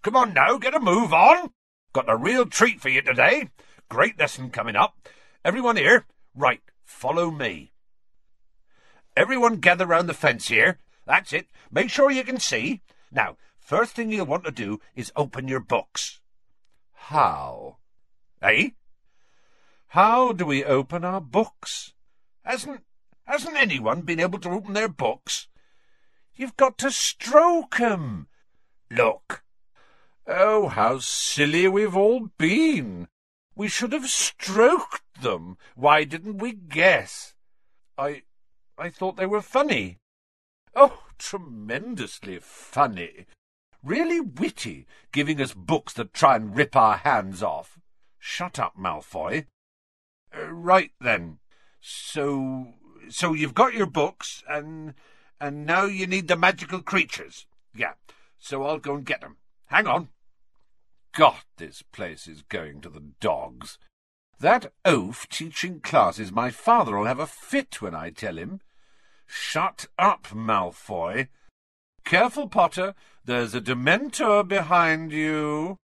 Come on now, get a move on. Got a real treat for you today. Great lesson coming up. Everyone here? Right, follow me. Everyone gather round the fence here. That's it. Make sure you can see. Now, first thing you'll want to do is open your books. How? Eh? How do we open our books? Hasn't anyone been able to open their books? You've got to stroke 'em. Look. Oh, how silly we've all been. We should have stroked them. Why didn't we guess? I thought they were funny. Oh, tremendously funny. Really witty, giving us books that try and rip our hands off. Shut up, Malfoy. Right then. So you've got your books, and now you need the magical creatures. Yeah, so I'll go and get them. Hang on. God, this place is going to the dogs. That oaf teaching classes, my father'll have a fit when I tell him. Shut up, Malfoy. Careful, Potter, there's a Dementor behind you.